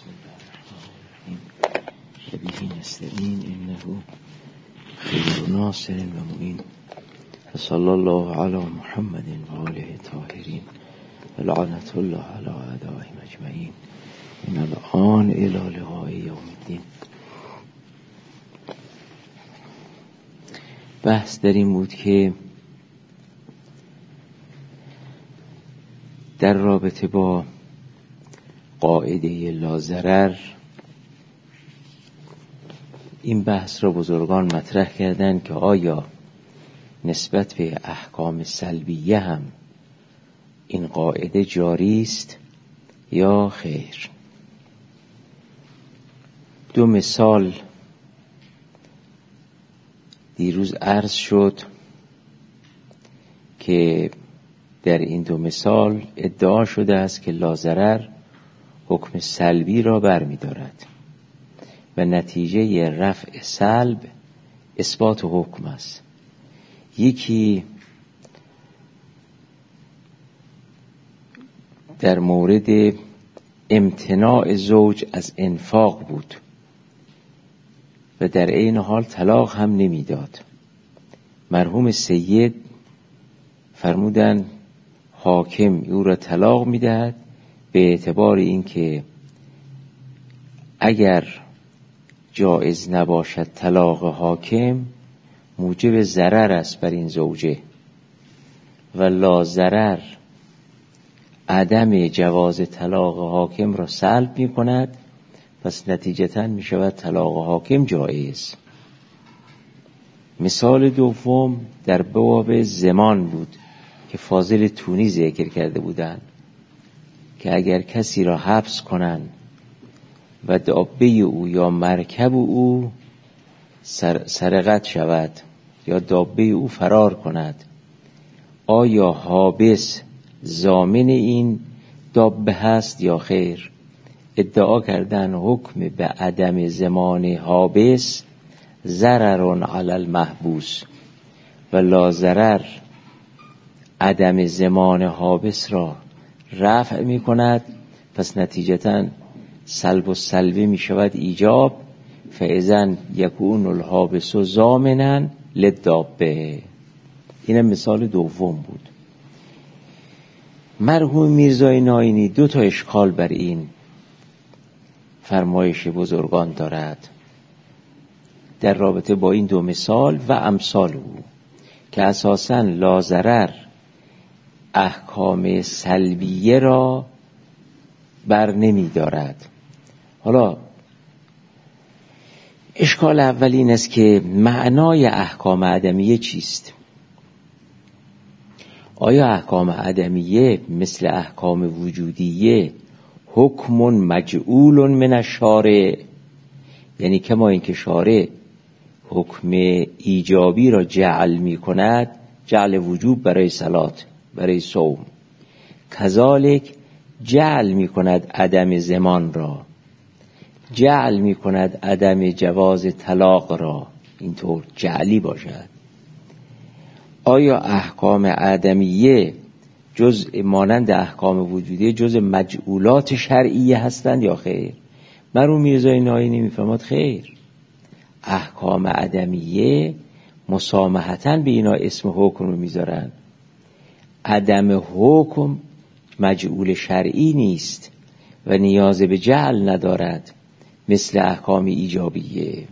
بسم الله الرحمن الرحیم و به نستعین انه خیر ناصر و معین صلی الله علی محمد و آله طاهرین و لعنت الله علی اعدائهم اجمعین من الآن الی لقاء یوم الدین. بحث در این بود که در رابطه با قاعده لاضرر این بحث را بزرگان مطرح کردند که آیا نسبت به احکام سلبیه هم این قاعده جاری است یا خیر. دو مثال دیروز عرض شد که در این دو مثال ادعا شده است که لاضرر حکم سلبی را برمی دارد و نتیجه رفع سلب اثبات حکم است. یکی در مورد امتناع زوج از انفاق بود و در این حال طلاق هم نمیداد. مرحوم سید فرمودند حاکم او را طلاق میدهد به اعتبار اینکه اگر جایز نباشد طلاق حاکم موجب ضرر است بر این زوجه و لا ضرر عدم جواز طلاق حاکم را سلب می کند، پس نتیجتاً می شود طلاق حاکم جایز. مثال دوم در باب زمان بود که فاضل تونی ذکر کرده بودند که اگر کسی را حبس کنند و دابه او یا مرکب او سرقت شود یا دابه او فرار کند، آیا حابس ضامن این دابه هست یا خیر؟ ادعا کردن حکم به عدم زمان حابس ضرر علی المحبوس و لا ضرر عدم زمان حابس را رفع می کند، پس نتیجتاً سلب و سلبی می شود ایجاب، فاذن یکون الحابس ضامنا للدابه. این مثال دوم بود. مرحوم میرزای ناینی دو تا اشکال بر این فرمایش بزرگان دارد در رابطه با این دو مثال و امثال او که اساساً لا ضرر احکام سلبیه را بر نمی دارد. حالا اشکال اول این است که معنای احکام عدمیه چیست؟ آیا احکام عدمیه مثل احکام وجودیه حکم مجعول من الشارع، یعنی کما اینکه شارع حکم ایجابی را جعل می کند، جعل وجوب برای صلات، برای صوم، کذالک جعل می کند عدم زمان را، جعل می کند عدم جواز طلاق را، اینطور جعلی باشد. آیا احکام عدمیه جزء مانند احکام وجودیه جزء مجعولات شرعیه هستند یا خیر؟ مرحوم میرزای ناینی میفرماد خیر، احکام عدمیه مسامحتاً به اینا اسم حکم رو میذارن. عدم حکم مجعول شرعی نیست و نیاز به جعل ندارد مثل احکام ایجابیه.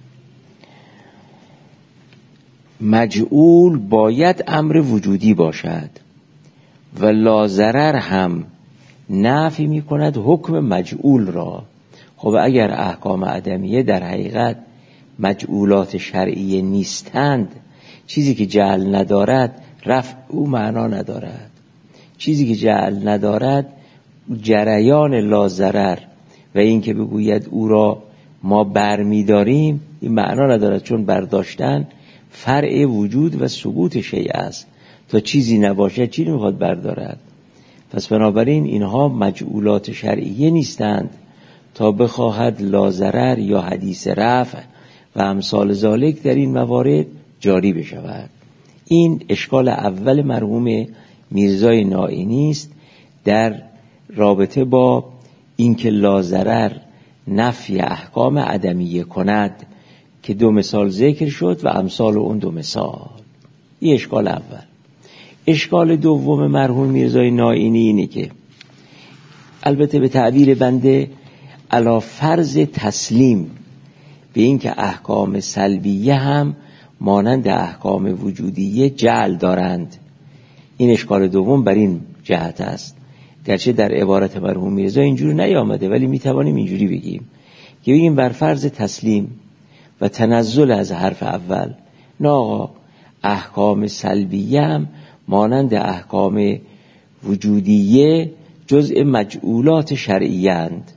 مجعول باید امر وجودی باشد و لا ضرر هم نفی می کند حکم مجعول را. خب اگر احکام عدمیه در حقیقت مجعولات شرعیه نیستند، چیزی که جعل ندارد رفع او معنا ندارد، چیزی که جعل ندارد جریان لا ضرر و این که بگوید او را ما برمی داریم این معنا ندارد، چون برداشتن فرع وجود و ثبوت شیء است. تا چیزی نباشه چی میخواد بردارد؟ پس بنابراین اینها مجعولات شرعیه نیستند تا بخواهد لا ضرر یا حدیث رفع و امثال ذالک در این موارد جاری بشود. این اشکال اول مرحوم میرزای ناینی است در رابطه با اینکه لاضرر نفی احکام عدمیه کند که 2 مثال ذکر شد و امثال اون 2 مثال. این اشکال اول. اشکال دوم مرحوم میرزای نائینی اینه که البته به تعبیر بنده علی فرض تسلیم به اینکه احکام سلبیه هم مانند احکام وجودیه جعل دارند، این اشکال دوم بر این جهت است. گرچه در عبارت مرحوم میرزا اینجوری نیامده، ولی میتوانیم اینجوری بگیم که بگیم بر فرض تسلیم و تنزل از حرف اول، نه آقا احکام سلبیه هم مانند احکام وجودیه جزء مجعولات شرعیه اند.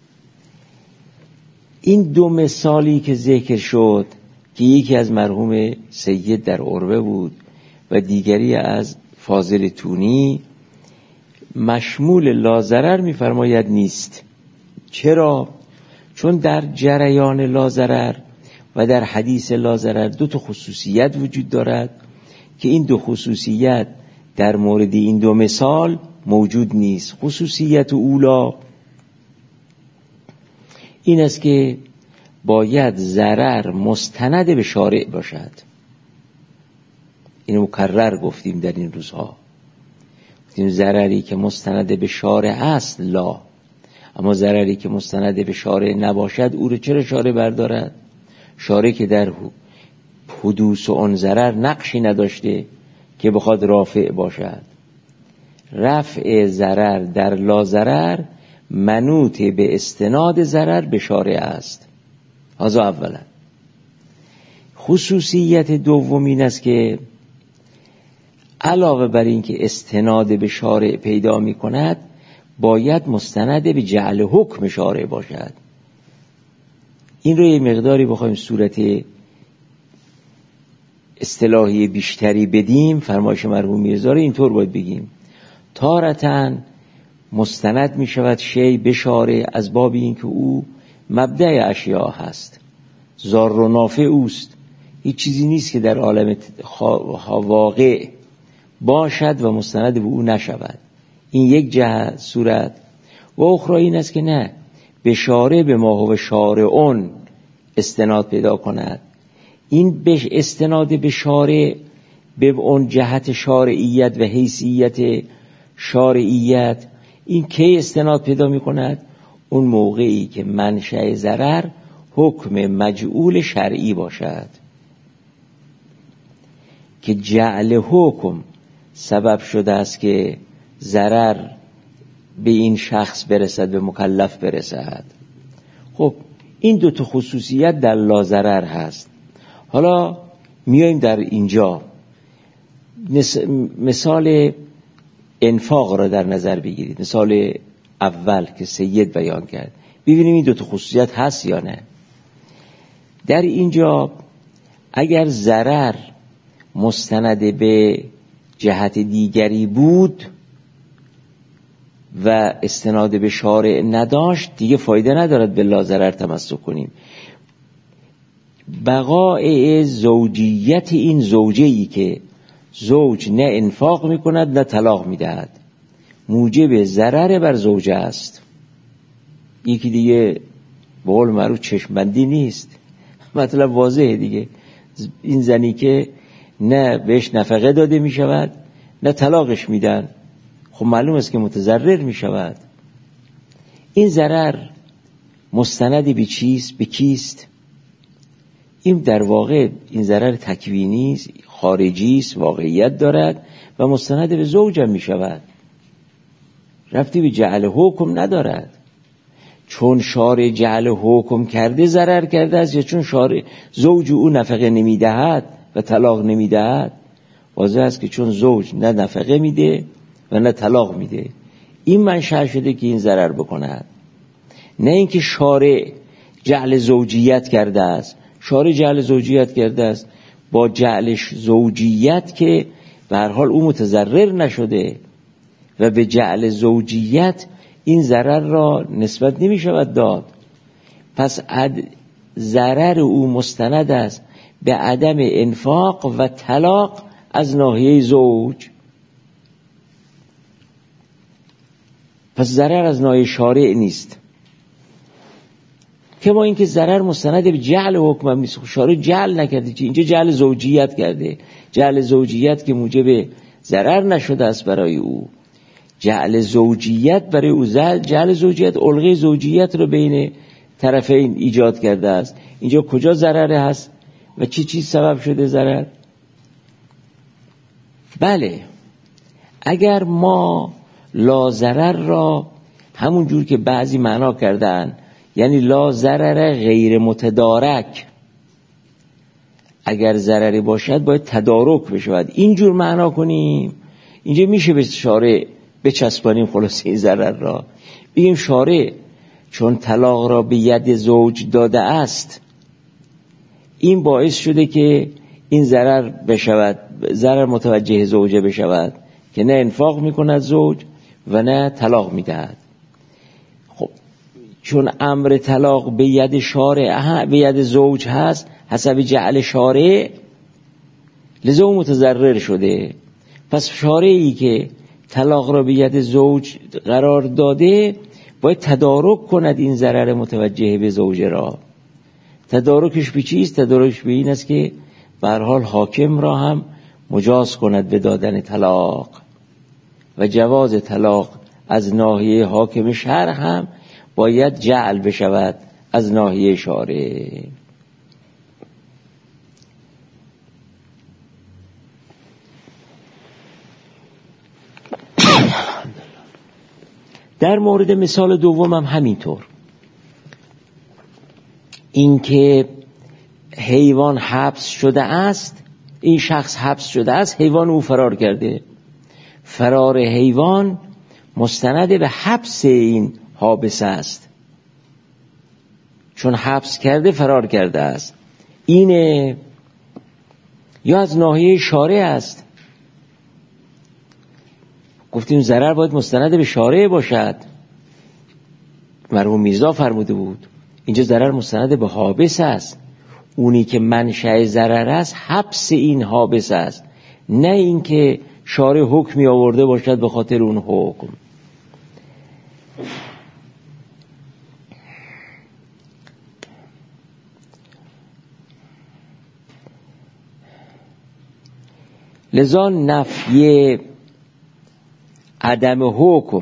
این 2 مثالی که ذکر شد که یکی از مرحوم سید در عربه بود و دیگری از فاضل تونی، مشمول لاضرر می‌فرماید نیست. چرا؟ چون در جریان لاضرر و در حدیث لاضرر 2 خصوصیت وجود دارد که این 2 خصوصیت در مورد این 2 مثال موجود نیست. خصوصیت اولا این است که باید ضرر مستند به شارع باشد. اینو مکرر گفتیم در این روزها، گفتیم ضرری که مستند به شارع است لا، اما ضرری که مستند به شارع نباشد او رو چرا شارع بردارد؟ شارع که در حدوث اون ضرر نقشی نداشته که بخواد رافع باشد. رفع ضرر در لا ضرر منوط به استناد ضرر به شارع است. هذا اولا. خصوصیت دوم این است که علاوه بر این که استناد به شارع پیدا می کند، باید مستند به جعل حکم شارع باشد. این رو یه مقداری بخوایم صورت اصطلاحی بیشتری بدیم، فرمایش مرحوم میرزا رو اینطور باید بگیم: تارتاً مستند می شود شی به شارع از باب این که او مبدأ اشیاء هست، ضار و نافع اوست، هیچ چیزی نیست که در عالم واقع باشد و مستند به او نشود. این یک جهت صورت. و اخرى این است که نه، به شارع به ما هو شارعون استناد پیدا کند. این به استناد به شارع به اون جهت شارعیت و حیثیت شارعیت، این کی استناد پیدا می کند؟ اون موقعی که منشأ ضرر حکم مجعول شرعی باشد، که جعل حکم سبب شده است که ضرر به این شخص برسد، به مکلف برسد. خب این 2 خصوصیت در لا ضرر هست. حالا میایم در اینجا مثال انفاق را در نظر بگیرید، مثال اول که سید بیان کرد، ببینیم این 2 خصوصیت هست یا نه. در اینجا اگر ضرر مستند به جهت دیگری بود و استناد به شارع نداشت، دیگه فایده ندارد به لا ضرر تمسک کنیم. بقای زوجیت این زوجه‌ای که زوج نه انفاق میکند نه طلاق میدهد، موجب ضرر بر زوجه است. یکی دیگه به قول معروف چشمبندی نیست، مطلب واضحه دیگه. این زنی که نه بهش نفقه داده میشود نه طلاقش میدن، خب معلوم است که متضرر میشود. این ضرر مستند به چیست؟ به کیست؟ این در واقع این ضرر تکوینی است، خارجی است، واقعیت دارد و مستند به زوج هم می شود، ربطی به جعل حکم ندارد. چون شارع جعل حکم کرده ضرر کرده است، یا چون شارع زوج او نفقه نمی دهد و طلاق نمی دهد؟ واضح است که چون زوج نه نفقه میده و نه طلاق میده، این منشأ شده که این ضرر بکند. نه اینکه شارع جعل زوجیت کرده است. شارع جعل زوجیت کرده است، با جعلش زوجیت که به هر حال او متضرر نشده و به جعل زوجیت این ضرر را نسبت نمی شود داد. پس ضرر او مستند است به عدم انفاق و طلاق از ناحیه زوج. پس ضرر از ناحیه شارع نیست. که ما اینکه ضرر مستند به جعل حکم هم نیست. شارع جعل نکرده، چی اینجا جعل زوجیت کرده. جعل زوجیت که موجب ضرر نشده است برای او. جعل زوجیت برای او جعل زوجیت علقه زوجیت رو بین طرفین ایجاد کرده است. اینجا کجا ضرر هست و چی چیز سبب شده ضرر؟ بله، اگر ما لا ضرر را همون جور که بعضی معنا کردن، یعنی لا ضرر غیر متدارک، اگر ضرری باشد باید تدارک بشود، اینجور معنا کنیم، اینجا میشه به شارع بچسبانیم خلاص این ضرر را. بگیم شارع چون طلاق را به ید زوج داده است، این باعث شده که این ضرر بشود، ضرر متوجه زوجه بشود که نه انفاق میکند زوج و نه طلاق میدهد. خب چون امر طلاق به ید شارع، به ید زوج هست حسب جعل شارع، لذا اون متضرر شده. پس شارعی که طلاق را به ید زوج قرار داده باید تدارک کند این ضرر متوجه به زوجه را. تدارکش به چیست؟ تدارکش به این است که به هر حال حاکم را هم مجاز کند به دادن طلاق و جواز طلاق از ناحیه حاکم شرع هم باید جعل بشود از ناحیه شارع. در مورد مثال دوم هم همینطور، اینکه حیوان حبس شده است، این شخص حبس شده است، حیوان او فرار کرده. فرار حیوان مستند به حبس این حابس است، چون حبس کرده فرار کرده است. اینه یا از ناحیه شارع است. گفتیم ضرر باید مستند به شارع باشد، مرحوم میرزا فرموده بود. اینجا ضرر مستند به حابس است، اونی که منشأ ضرر است حبس این حابس است، نه اینکه شارع حکمی آورده باشد به خاطر اون حکم. لذا نفی عدم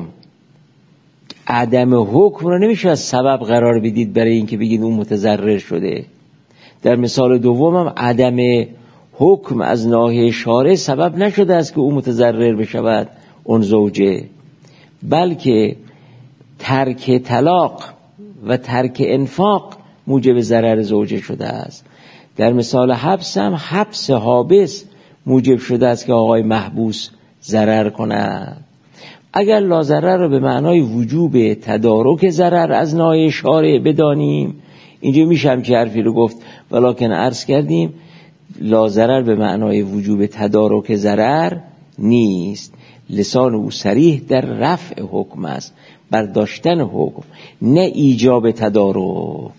حکم رو نمیشه از سبب قرار بدید برای اینکه بگید اون متضرر شده. در مثال دومم عدم حکم از ناحیه شارع سبب نشده است که اون متضرر بشود اون زوجه، بلکه ترک طلاق و ترک انفاق موجب ضرر زوجه شده است. در مثال حبس هم حبس حابس موجب شده است که آقای محبوس ضرر کند. اگر لا ضرر رو به معنای وجوب تدارک ضرر از ناحیه شارع بدانیم، اینجا میشه هم که حرفی رو گفت، ولکن عرض کردیم لا ضرر به معنای وجوب تدارک ضرر نیست. لسان او صریح در رفع حکم است، برداشتن حکم، نه ایجاب تدارک.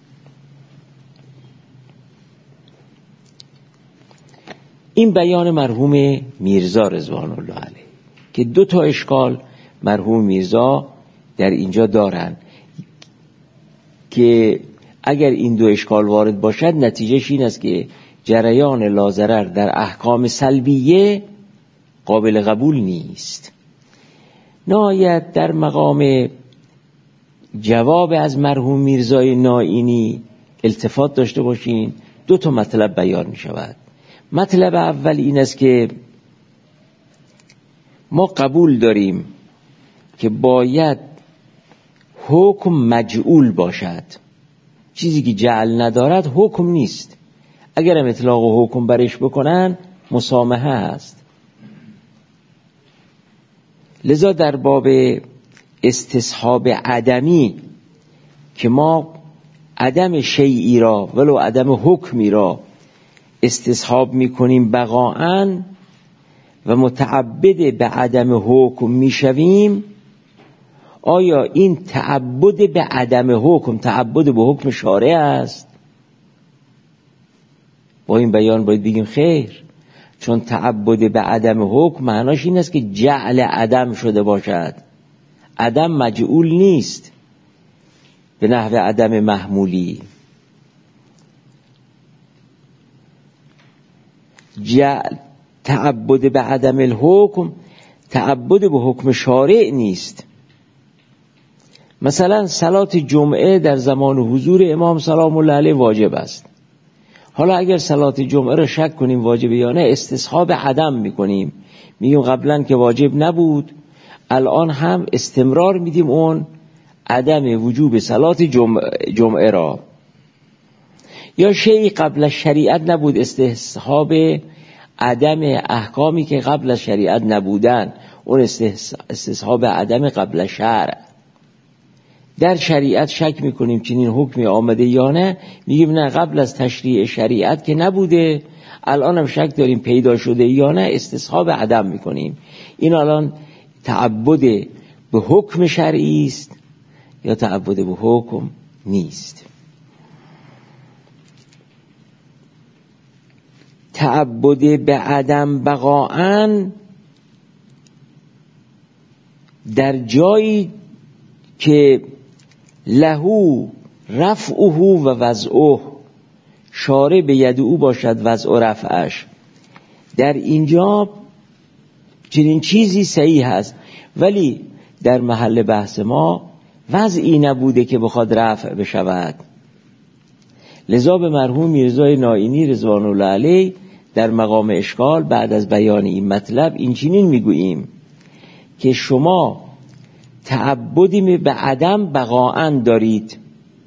این بیان مرحوم میرزا رضوان الله علیه که 2 اشکال مرحوم میرزا در اینجا دارن که اگر این 2 اشکال وارد باشد نتیجهش این است که جریان لا ضرر در احکام سلبیه قابل قبول نیست. نهایت در مقام جواب از مرحوم میرزای نائینی التفات داشته باشین، 2 مطلب بیان می شود. مطلب اول این است که ما قبول داریم که باید حکم مجعول باشد. چیزی که جعل ندارد حکم نیست. اگر هم اطلاق و حکم برش بکنن مسامحه است. لذا در باب استصحاب عدمی که ما عدم شیئی را ولو عدم حکمی را استصحاب میکنیم بقاءً و متعبد به عدم حکم میشویم، آیا این تعبد به عدم حکم تعبد به حکم شارع است؟ با این بیان باید بگیم خیر، چون تعبد به عدم حکم معناش این است که جعل عدم شده باشد. عدم مجعول نیست به نحو عدم محمولی. تعبد به عدم الحکم تعبد به حکم شارع نیست. مثلا صلات جمعه در زمان حضور امام سلام الله علیه واجب است. حالا اگر صلات جمعه را شک کنیم واجبه یا نه، استصحاب عدم میکنیم، میگیم قبلا که واجب نبود، الان هم استمرار میدیم اون عدم وجوب صلات جمعه را. یا شیئی قبل شریعت نبود، استصحاب عدم احکامی که قبل از شریعت نبودن، اون استصحاب عدم قبل شرع. در شریعت شک میکنیم چنین حکمی آمده یا نه، میگیم نه قبل از تشریع شریعت که نبوده، الان هم شک داریم پیدا شده یا نه، استصحاب عدم میکنیم. این الان تعبد به حکم شرعی است یا تعبد به حکم نیست. تعبد به عدم بقاءً در جایی که لهو رفعه و وضعه، شارع به ید او باشد وضع و رفعش، در اینجا چنین چیزی صحیح هست، ولی در محل بحث ما وضعی نبوده که بخواد رفع بشود. لذا به مرحوم میرزای نائینی رضوان الله علیه در مقام اشکال بعد از بیان این مطلب این چنین میگوییم که شما تعبدی به عدم بقاءً دارید،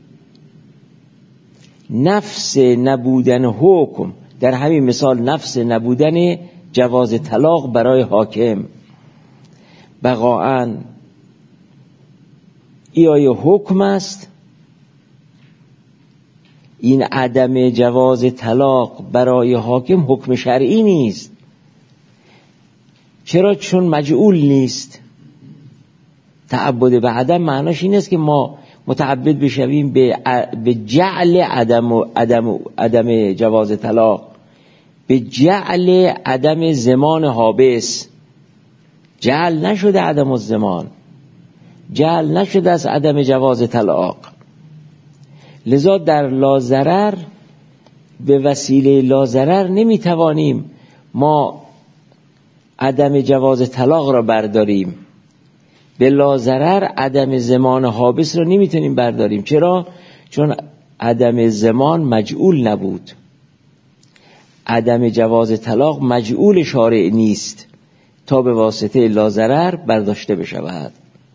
نفس نبودن حکم، در همین مثال نفس نبودن جواز طلاق برای حاکم بقاءً، ای آیا حکم است؟ این عدم جواز طلاق برای حاکم حکم شرعی نیست. چرا؟ چون مجعول نیست. تعبد به عدم معناش این است که ما متعبد بشویم به جعل عدم جواز طلاق، به جعل عدم زمان حابس. جعل نشده عدم الزمان، جعل نشده از عدم جواز طلاق. لذا در لازرر به وسیله لازرر نمیتوانیم ما عدم جواز طلاق را برداریم، به لازرر عدم زمان حابس را نمیتونیم برداریم. چرا؟ چون عدم زمان مجعول نبود، عدم جواز طلاق مجعول شارع نیست تا به واسطه لازرر برداشته بشود.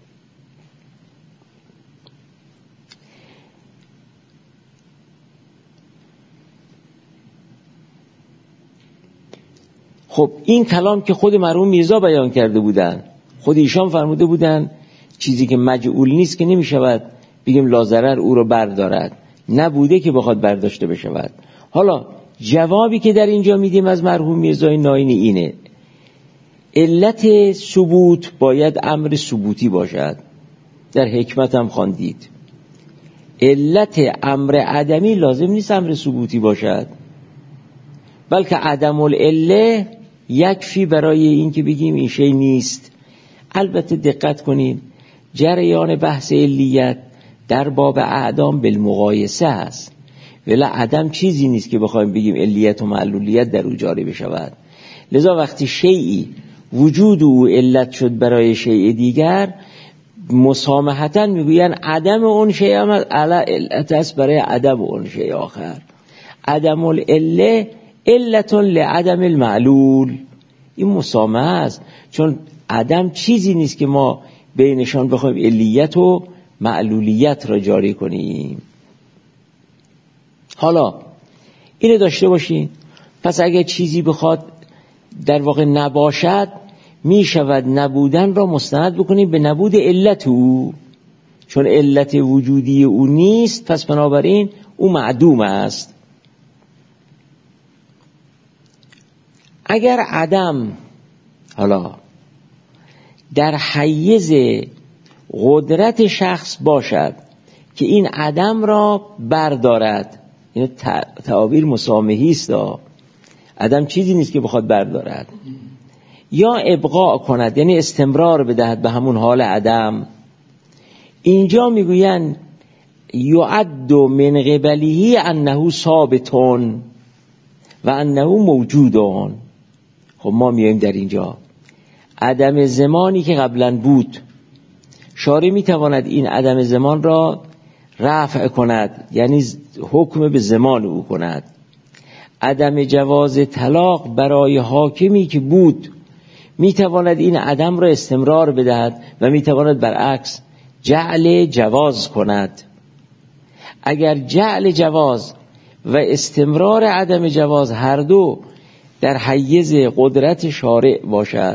خب این کلام که خود مرحوم میرزا بیان کرده بودن، خود ایشان فرموده بودن چیزی که مجعول نیست که نمی شود بگیم لازرر او رو بردارد، نبوده که بخواد برداشته بشود. حالا جوابی که در اینجا میدیم از مرحوم میرزای نائینی اینه: علت ثبوت باید امر ثبوتی باشد. در حکمت هم خواندید علت امر عدمی لازم نیست امر ثبوتی باشد، بلکه عدم العله یکفی برای این که بگیم این شی نیست. البته دقت کنید جریان بحث علیت در باب اعدام بالمقایسه است، ولی عدم چیزی نیست که بخوایم بگیم علیت و معلولیت در او جاری بشود. لذا وقتی شیئی وجود او علت شد برای شیء دیگر، مسامحتاً میگوین عدم اون شیء هم علت است برای عدم اون شیء آخر. عدم العله علت لعدم المعلول، این مسامحه است، چون عدم چیزی نیست که ما بینشان بخوایم علیت و معلولیت را جاری کنیم. حالا اینو داشته باشین. پس اگر چیزی بخواد در واقع نباشد، می شود نبودن را مستند بکنیم به نبود علت او، چون علت وجودی او نیست، پس بنابراین او معدوم است. اگر عدم حالا در حیز قدرت شخص باشد که این عدم را بردارد، این تعابیر مسامحی است، عدم چیزی نیست که بخواد بردارد، یا ابقاء کند یعنی استمرار بدهد به همون حال عدم، اینجا میگوین یعد من قبله انه ثابتون و انه موجودون. خب ما میایم در اینجا عدم زمانی که قبلا بود، شارع میتواند این عدم زمان را رفع کند، یعنی حکم به زمان او کند. عدم جواز طلاق برای حاکمی که بود میتواند این عدم را استمرار بدهد و میتواند برعکس جعل جواز کند. اگر جعل جواز و استمرار عدم جواز هر دو در حیز قدرت شارع باشد،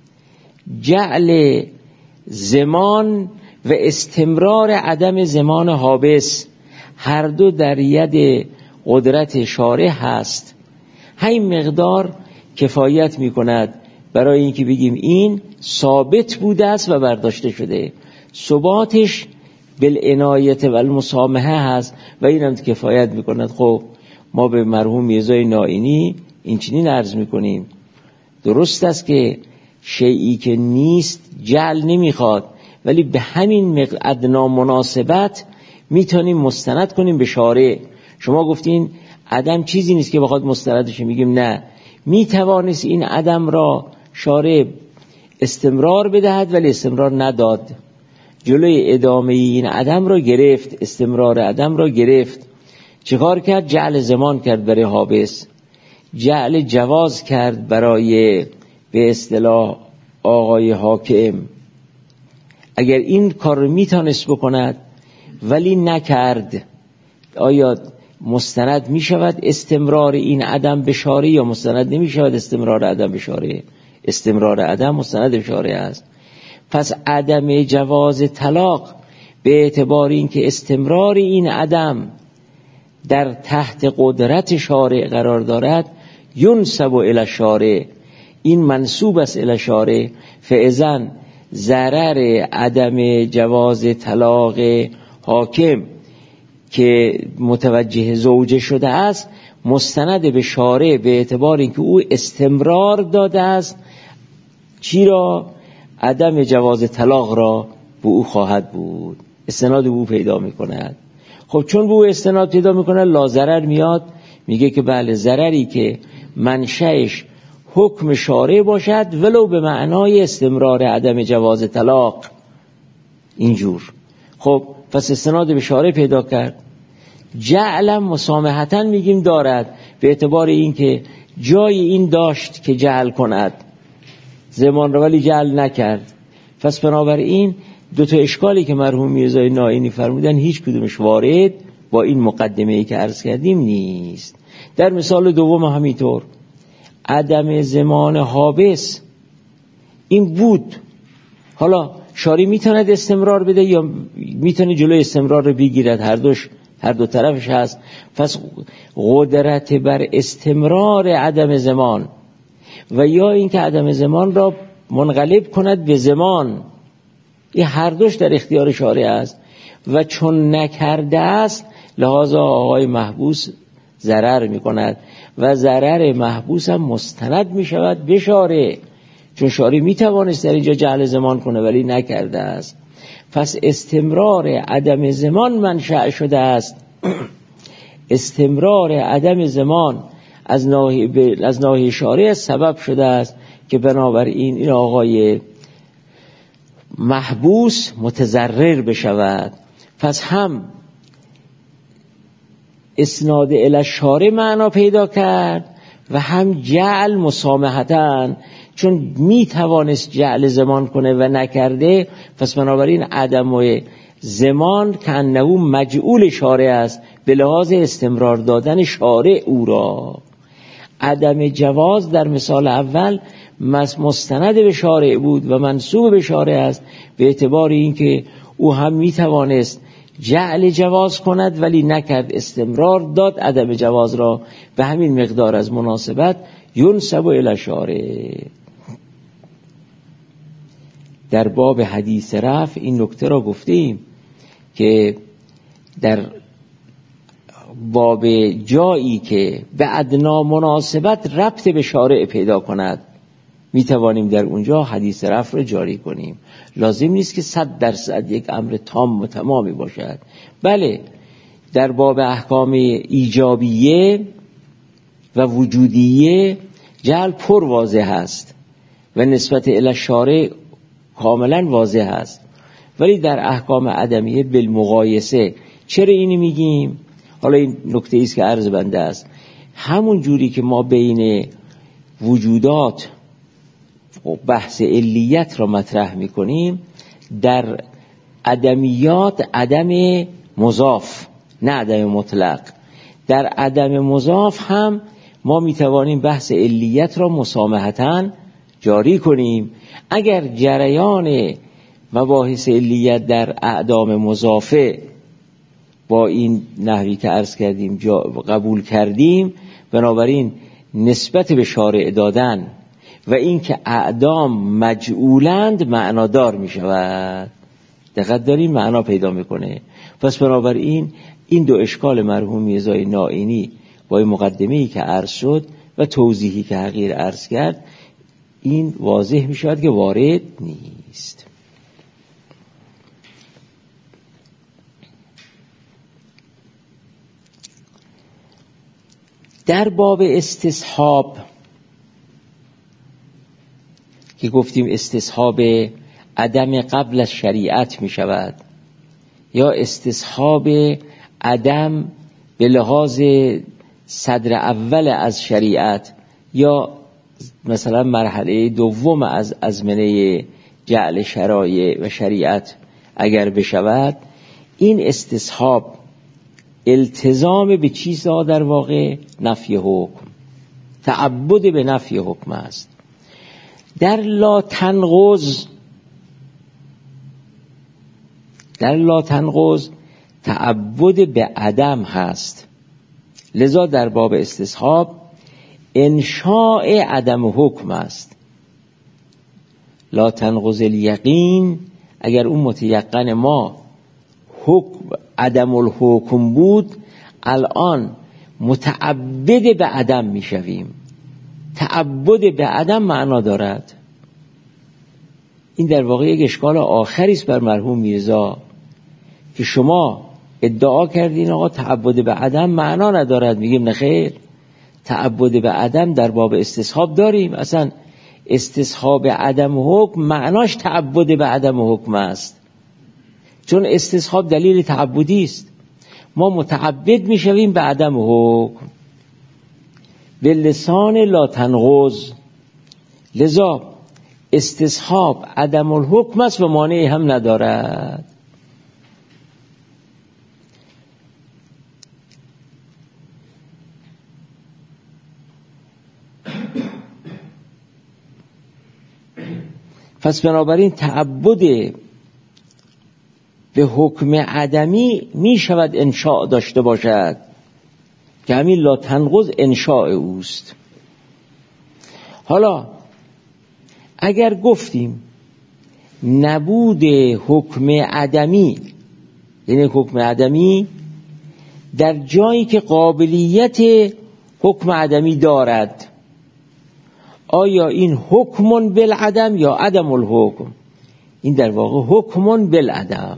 جعل زمان و استمرار عدم زمان حابس هر دو در ید قدرت شارع هست، همین مقدار کفایت می کند برای اینکه بگیم این ثابت بوده است و برداشته شده. ثباتش بالعنایت و المسامحه هست و این هم کفایت می کند. خب ما به مرحوم میرزای نائینی این چنین عرض می کنیم درست است که شیئی که نیست جعل نمیخواد، ولی به همین ادنا مناسبت میتونیم مستند کنیم به شارع. شما گفتین عدم چیزی نیست که بخواد مستندش، میگیم نه، میتوانست این عدم را شارع استمرار بدهد ولی استمرار نداد، جلوی ادامه این عدم را گرفت، استمرار عدم را گرفت. چیکار کرد؟ جعل زمان کرد برای حابس، جعل جواز کرد برای به اصطلاح آقای حاکم. اگر این کار رو میتونست بکند ولی نکرد، آیا مستند میشود استمرار این عدم به شارع یا مستند نمیشود استمرار عدم به شارع؟ استمرار عدم مستند به شارع است. پس عدم جواز طلاق به اعتبار اینکه استمرار این عدم در تحت قدرت شارع قرار دارد، ینسب الی الشارع، این منسوب است الی الشارع. فاذا ضرر عدم جواز طلاق حاکم که متوجه زوجه شده است مستند به شارع به اعتبار اینکه او استمرار داده است چی را؟ عدم جواز طلاق را به او خواهد بود، استناد به او پیدا می کند. خب چون به او استناد پیدا می کند لا ضرر میاد، میگه که بله ضرری که منشأش حکم شارع باشد ولو به معنای استمرار عدم جواز طلاق اینجور. خب پس استناد به شارع پیدا کرد. جعلم مسامحتن میگیم دارد به اعتبار این که جای این داشت که جعل کند زمان رو ولی جعل نکرد. پس بنابراین دو تا اشکالی که مرحوم میرزای نائینی فرمودن هیچ کدومش وارد با این مقدمه‌ای که عرض کردیم نیست. در مثال دوم همینطور عدم زمان حابس این بود، حالا شارع میتوند استمرار بده یا میتونه جلوی استمرار رو بگیرد، هر دو طرفش هست. پس قدرت بر استمرار عدم زمان و یا اینکه عدم زمان را منقلب کند به زمان، این هر دوش در اختیار شارع است و چون نکرده است لحاظا آقای محبوس ضرر میکند و ضرر محبوس هم مستند میشود به شارع، چون شارع میتوانست در اینجا جعل زمان کنه ولی نکرده است. پس استمرار عدم زمان منشأ شده است. استمرار عدم زمان از ناحیه شارع سبب شده است که بنابراین این آقای محبوس متضرر بشود. پس هم اسناد الی الشارع معنا پیدا کرد و هم جعل مسامحتن، چون می توانست جعل زمان کنه و نکرده. پس بنابراین عدم زمان که انه مجعول شارع است به لحاظ استمرار دادن شارع او را. عدم جواز در مثال اول مستند به شارع بود و منسوب به شارع است به اعتبار اینکه او هم می توانست جعل جواز کند ولی نکرد، استمرار داد عدم جواز را. به همین مقدار از مناسبت ینسب الی الشارع. در باب حدیث رفع این نکته را گفتیم که در باب جایی که به ادنا مناسبت ربط به شارع پیدا کند می توانیم در اونجا حدیث رفع رو جاری کنیم. لازم نیست که 100% یک امر تام و تمامی باشد. بله، در باب احکام ایجابیه و وجودیه جعل پر واضح است و نسبت الی شارع کاملا واضح است، ولی در احکام عدمیه بالمقایسه. چرا اینو میگیم؟ حالا این نکته ایست که عرض بنده است. همون جوری که ما بین وجودات و بحث علیت را مطرح میکنیم، در عدمیات عدم مضاف نه عدم مطلق، در عدم مضاف هم ما میتوانیم بحث علیت را مسامحتاً جاری کنیم. اگر جریان مباحث علیت در اعدام مضافه با این نحوی که عرض کردیم قبول کردیم، بنابراین نسبت به شارع دادن و این که اعدام مجعولند معنادار می شود. دقت دارین؟ معنا پیدا میکنه. پس بنابراین این دو اشکال مرحوم میرزای نائینی با این مقدمه‌ای که عرض شد و توضیحی که حقیر عرض کرد، این واضح می شود که وارد نیست. در باب استصحاب که گفتیم استصحاب عدم قبل از شریعت می شود یا استصحاب عدم به لحاظ صدر اول از شریعت یا مثلا مرحله دوم از ازمنه جعل شرایع و شریعت اگر بشود، این استصحاب التزام به چیزها در واقع نفی حکم، تعبد به نفی حکم است. در لا تنقض تعبد به عدم هست. لذا در باب استصحاب انشاء عدم حکم است. لا تنقض الیقین، اگر اون متیقن ما حکم عدم الحکم بود، الان متعبد به عدم می شویم. تعبد به عدم معنا دارد. این در واقع یک اشکال آخری است بر مرحوم میرزا که شما ادعا کردین آقا تعبد به عدم معنا ندارد. میگیم نخیر، تعبد به عدم در باب استصحاب داریم. اصلا استصحاب عدم حکم معناش تعبد به عدم حکم است، چون استصحاب دلیل تعبدی است. ما متعبد میشویم به عدم حکم به لسان لا تنقض. لذا استصحاب عدم الحکم است و مانعی هم ندارد. پس بنابراین تعبد به حکم عدمی می شود انشاء داشته باشد که همین لا تنقض انشاء اوست. حالا اگر گفتیم نبود حکم عدمی، یعنی حکم عدمی در جایی که قابلیت حکم عدمی دارد، آیا این حکم بالعدم یا عدم الحکم؟ این در واقع حکم بالعدم.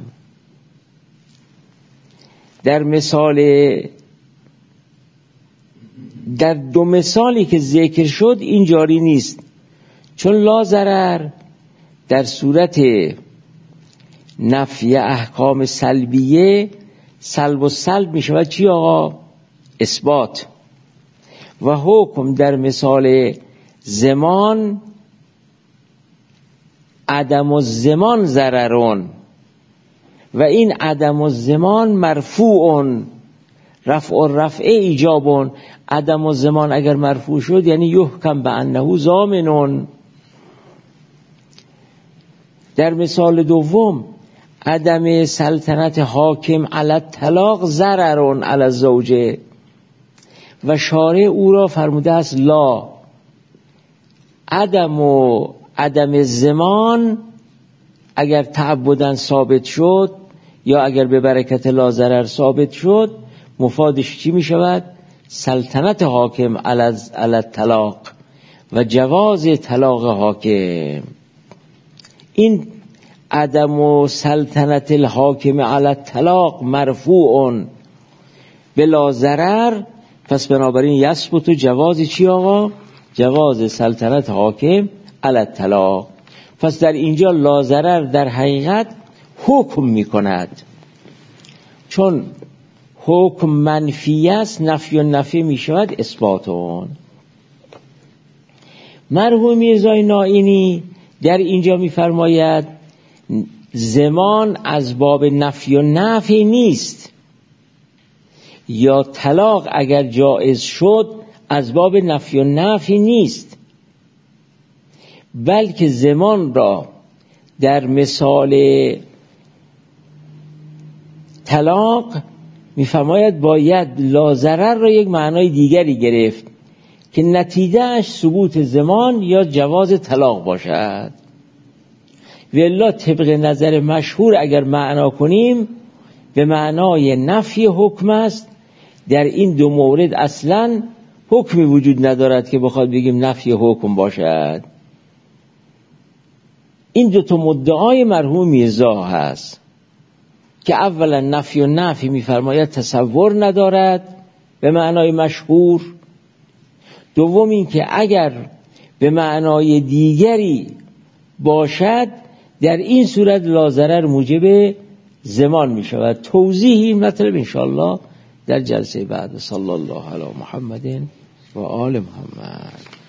در دو مثالی که ذکر شد این جاری نیست، چون لا ضرر در صورت نفی احکام سلبیه سلب و سلب می شود چی آقا؟ اثبات. و حکم در مثال زمان عدم الزمان ضررون، و این عدم الزمان مرفوعون، رفع ایجابون. عدم الزمان اگر مرفوع شد یعنی یحکم به انه ضامنون. در مثال دوم عدم سلطنت حاکم علی الطلاق ضررون علی الزوجه، و شارع او را فرموده است لا. عدم زمان اگر تعبداً ثابت شد یا اگر به برکت لا ضرر ثابت شد، مفادش چی می شود؟ سلطنت حاکم علی الطلاق. و جواز طلاق حاکم. این عدم و سلطنت الحاکم علی الطلاق مرفوع بلا ضرر، پس بنابراین یثبت جواز چی آقا؟ جواز سلطنت حاکم علی الطلاق. پس در اینجا لا ضرر در حقیقت حکم می کند، چون حکم منفی است، نفی و نفی می شود اثباتون. مرحوم میرزای نائینی در اینجا می فرماید زمان از باب نفی و نفی نیست، یا طلاق اگر جایز شد از باب نفی و نفی نیست، بلکه زمان را در مثال طلاق می‌فرماید باید لا ضرر را یک معنای دیگری گرفت که نتیجهش ثبوت زمان یا جواز طلاق باشد. والا طبق نظر مشهور اگر معنا کنیم به معنای نفی حکم است. در این دو مورد اصلا حکمی وجود ندارد که بخواد بگیم نفی حکم باشد. این دو تا مدعای مرحوم میرزا هست که اولا نفی و نفی میفرماید تصور ندارد به معنای مشهور. دوم این که اگر به معنای دیگری باشد در این صورت لا ضرر موجب زمان می شود. توضیحی مطلب انشاءالله در جلسه بعد. صلی الله علی محمد و آل محمد.